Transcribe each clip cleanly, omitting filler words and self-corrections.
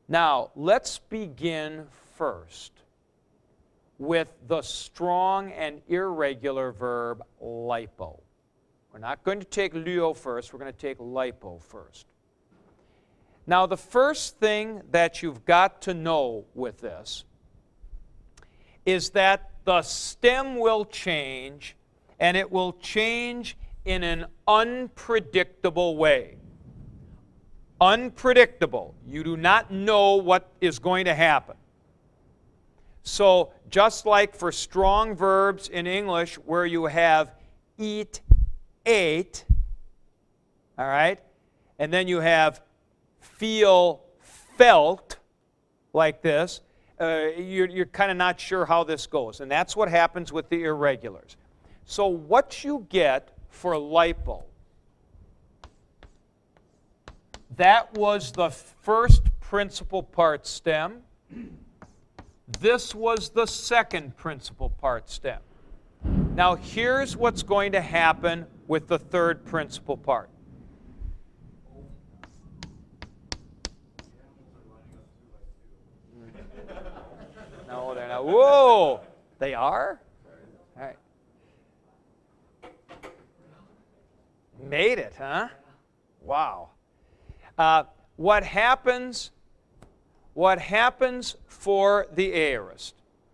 Now, let's begin first with the strong and irregular verb lipo. We're not going to take lyo first, we're going to take lipo first. Now, the first thing that you've got to know with this is that the stem will change, and it will change in an unpredictable way. Unpredictable. You do not know what is going to happen. So, just like for strong verbs in English where you have eat, ate, all right, and then you have feel, felt, like this, you're kind of not sure how this goes. And that's what happens with the irregulars. So what you get for lipo, that was the first principal part stem. This was the second principal part stem. Now here's what's going to happen with the third principal part. No, they're not. Whoa! They are? All right. Made it, huh? Wow. What happens for the aorist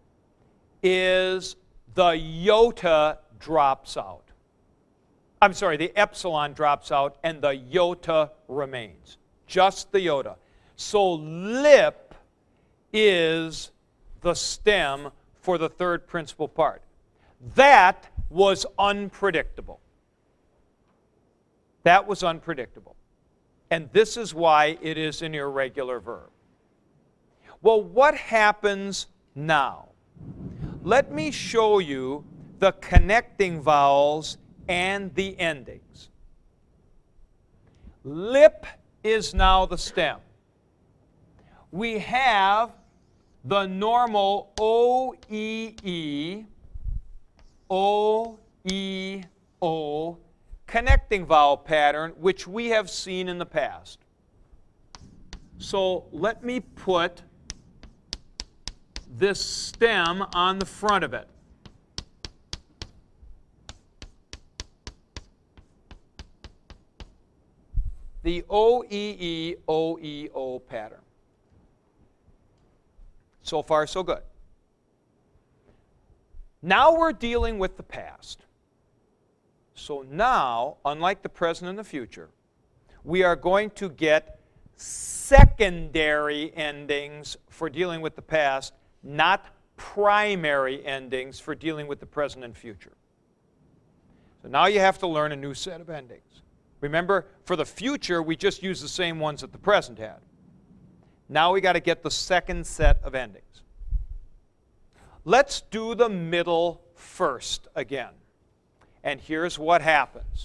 is the iota drops out. I'm sorry, the epsilon drops out and the iota remains. Just the iota. So lip is the stem for the third principal part. That was unpredictable. That was unpredictable. And this is why it is an irregular verb. Well, what happens now? Let me show you the connecting vowels and the endings. Lip is now the stem. We have the normal O-E-E, O-E-O connecting vowel pattern, which we have seen in the past. So let me put this stem on the front of it. The O-E-E, O-E-O pattern. So far, so good. Now we're dealing with the past. So now, unlike the present and the future, we are going to get secondary endings for dealing with the past, not primary endings for dealing with the present and future. So now you have to learn a new set of endings. Remember, for the future, we just use the same ones that the present had. Now we got to get the second set of endings. Let's do the middle first again. And here's what happens.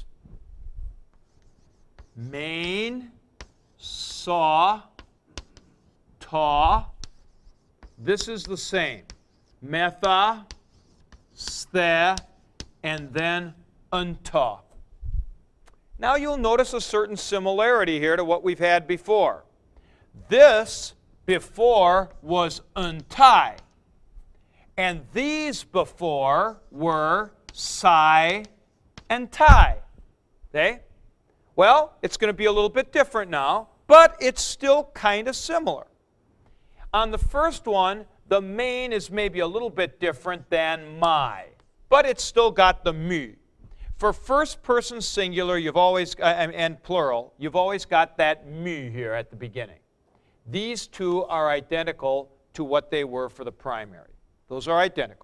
Main, saw, taw. This is the same. Metha, sthe, and then unta. Now you'll notice a certain similarity here to what we've had before. This before was untie. And these before were psi and tie. Okay? Well, it's going to be a little bit different now, but it's still kind of similar. On the first one, the main is maybe a little bit different than my, but it's still got the mu. For first person singular, you've always and plural, you've always got that mu here at the beginning. These two are identical to what they were for the primary. Those are identical.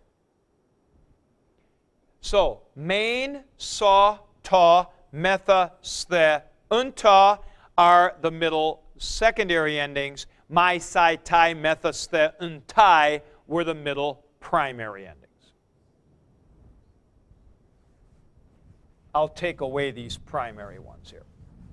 So, main, saw, taw, metha, sthe, unta are the middle secondary endings. My, psi, tai, metha, sthe, untai were the middle primary endings. I'll take away these primary ones here.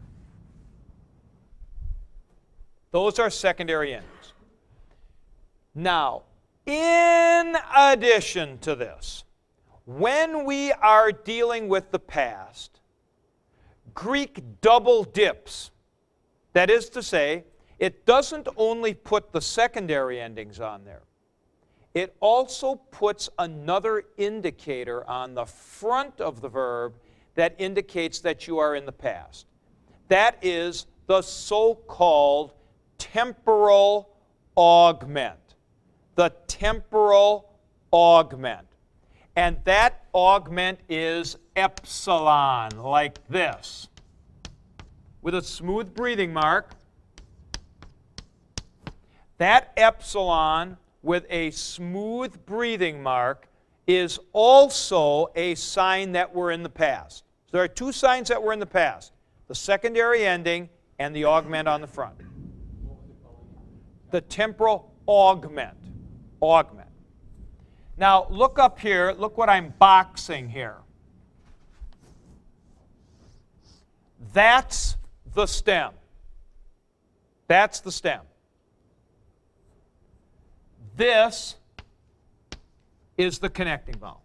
Those are secondary endings. Now, in addition to this, when we are dealing with the past, Greek double dips. That is to say, it doesn't only put the secondary endings on there. It also puts another indicator on the front of the verb that indicates that you are in the past. That is the so-called temporal augment. The temporal augment. And that augment is epsilon, like this, with a smooth breathing mark. That epsilon with a smooth breathing mark is also a sign that we're in the past. So there are two signs that we're in the past: the secondary ending and the augment on the front. The temporal augment. Augment. Now look up here. Look what I'm boxing here. That's the stem. That's the stem. This is the connecting vowel.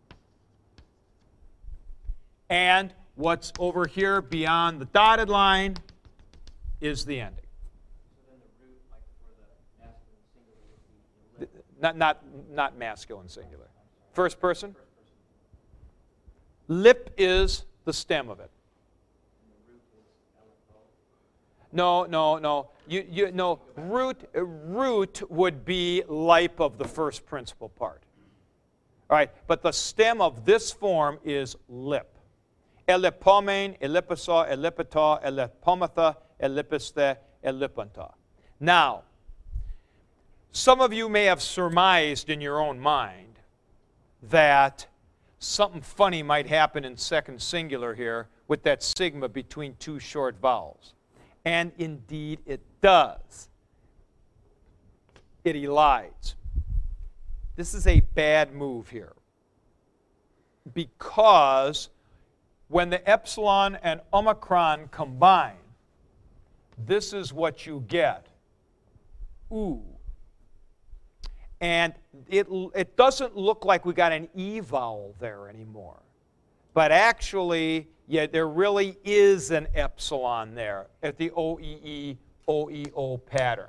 And what's over here beyond the dotted line is the ending. So then the root, like for the masculine singular, would be lip. Not masculine singular. First person? Lip is the stem of it. And the root is LFO. No. No. Root would be lip of the first principal part. All right, but the stem of this form is lip. Elipomen, elipiso, elipita, elipomatha, elipiste, elipanta. Now, some of you may have surmised in your own mind that something funny might happen in second singular here with that sigma between two short vowels. And indeed it does. It elides. This is a bad move here, because when the epsilon and omicron combine, this is what you get. Ooh. And it doesn't look like we got an E vowel there anymore. But actually, yeah, there really is an epsilon there at the OEE, OEO pattern.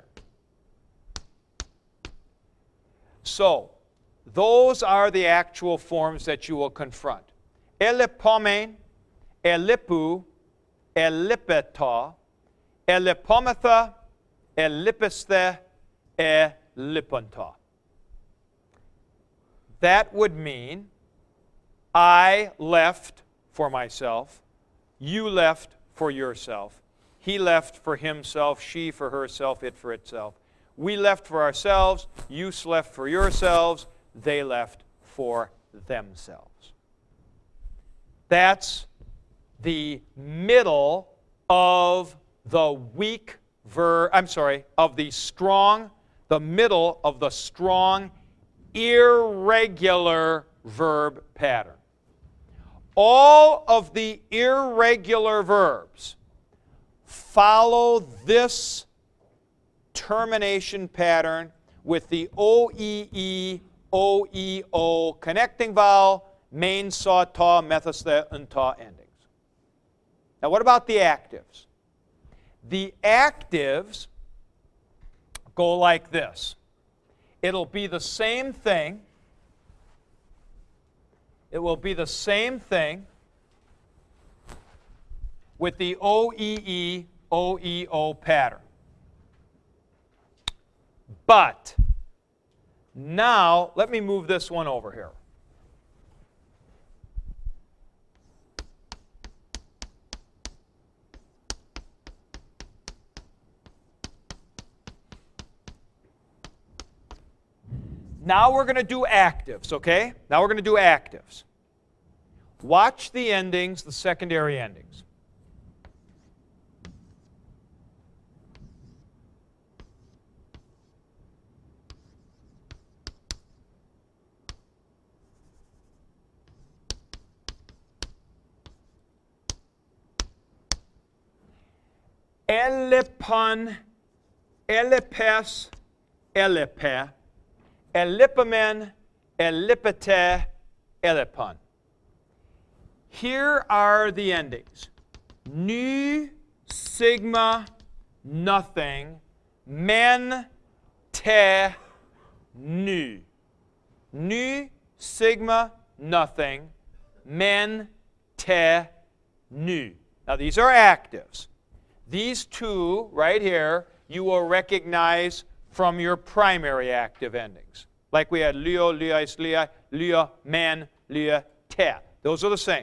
So, those are the actual forms that you will confront. Elipomen, elipu, elipeta, elipomatha, elipiste, elipanta. That would mean I left for myself, you left for yourself, he left for himself, she for herself, it for itself. We left for ourselves, you left for yourselves, they left for themselves. That's the middle of the weak verb, of the strong, the middle of the strong, irregular verb pattern. All of the irregular verbs follow this termination pattern with the OEE, OEO connecting vowel, main saw, ta, methasta, and ta endings. Now what about the actives? The actives go like this. It'll be the same thing. It will be the same thing with the OEE, OEO pattern. But now, let me move this one over here. Now we're going to do actives, okay? Now we're going to do actives. Watch the endings, the secondary endings. Elipon, elipes, elipe, elipomen, elipete, elipon. Here are the endings. Nu, sigma, nothing, men, te, nu. Nu, sigma, nothing. Men, te, nu. Now these are actives. These two right here you will recognize from your primary active endings. Like we had leo, leis, lei, leo, men, lea, te. Those are the same.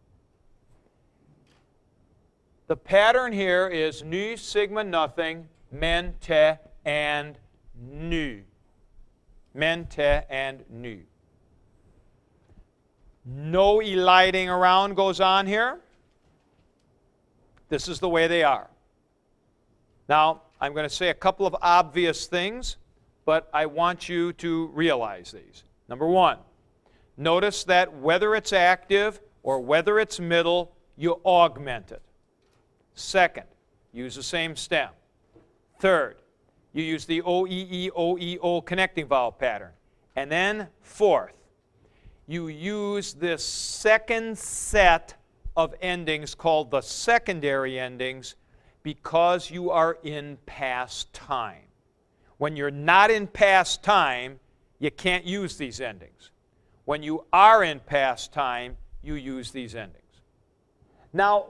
The pattern here is nu, sigma, nothing, men, te, and nu. Men, te, and nu. No eliding around goes on here. This is the way they are. Now, I'm going to say a couple of obvious things, but I want you to realize these. Number one, notice that whether it's active or whether it's middle, you augment it. Second, use the same stem. Third, you use the OEE, OEO connecting vowel pattern. And then fourth, you use this second set of endings called the secondary endings because you are in past time. When you're not in past time, you can't use these endings. When you are in past time, you use these endings. Now,